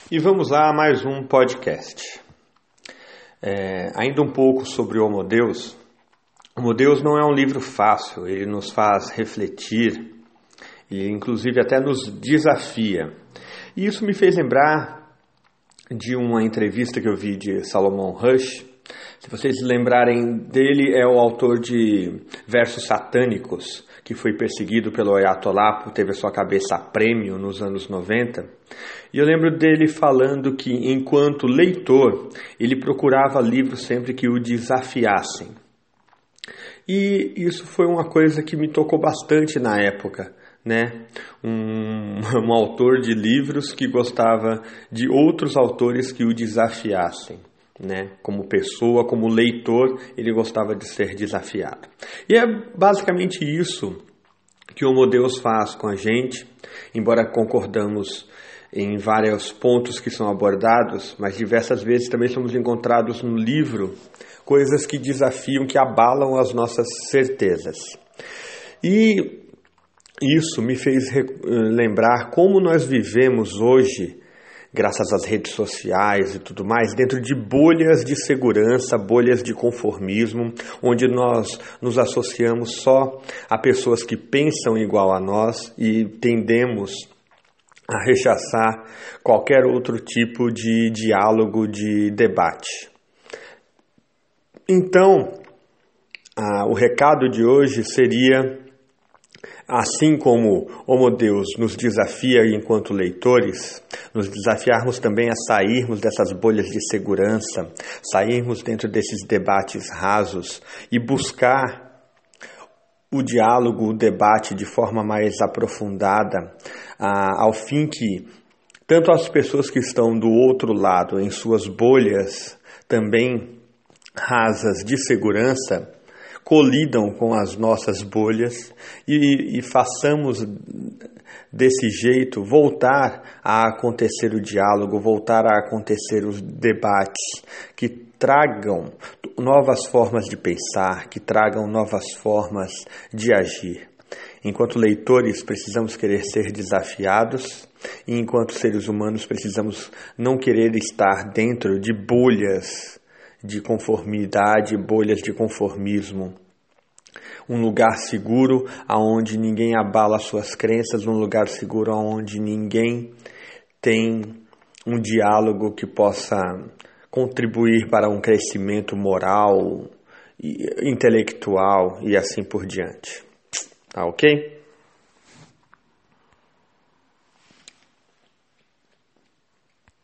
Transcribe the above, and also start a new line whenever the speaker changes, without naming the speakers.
E vamos lá a mais um podcast. Ainda um pouco sobre o Homo Deus. Homo Deus não é um livro fácil, ele nos faz refletir e inclusive até nos desafia. E isso me fez lembrar de uma entrevista que eu vi de Salomão Rush. Se vocês lembrarem dele, é o autor de Versos Satânicos, que foi perseguido pelo Ayatollah, teve a sua cabeça a prêmio nos anos 90. E eu lembro dele falando que, enquanto leitor, ele procurava livros sempre que o desafiassem. E isso foi uma coisa que me tocou bastante na época, né? Um autor de livros que gostava de outros autores que o desafiassem. Né? Como pessoa, como leitor, ele gostava de ser desafiado. E é basicamente isso que o Homo Deus faz com a gente, embora concordamos em vários pontos que são abordados, mas diversas vezes também somos encontrados no livro coisas que desafiam, que abalam as nossas certezas. E isso me fez lembrar como nós vivemos hoje, graças às redes sociais e tudo mais, dentro de bolhas de segurança, bolhas de conformismo, onde nós nos associamos só a pessoas que pensam igual a nós e tendemos a rechaçar qualquer outro tipo de diálogo, de debate. Então, o recado de hoje seria: assim como Homo Deus nos desafia enquanto leitores, nos desafiarmos também a sairmos dessas bolhas de segurança, sairmos dentro desses debates rasos e buscar o diálogo, o debate de forma mais aprofundada, ao fim que tanto as pessoas que estão do outro lado, em suas bolhas também rasas de segurança, colidam com as nossas bolhas e façamos desse jeito voltar a acontecer o diálogo, voltar a acontecer os debates que tragam novas formas de pensar, que tragam novas formas de agir. Enquanto leitores, precisamos querer ser desafiados e enquanto seres humanos, precisamos não querer estar dentro de bolhas de conformidade, bolhas de conformismo. Um lugar seguro aonde ninguém abala suas crenças, um lugar seguro aonde ninguém tem um diálogo que possa contribuir para um crescimento moral, intelectual e assim por diante. Tá ok?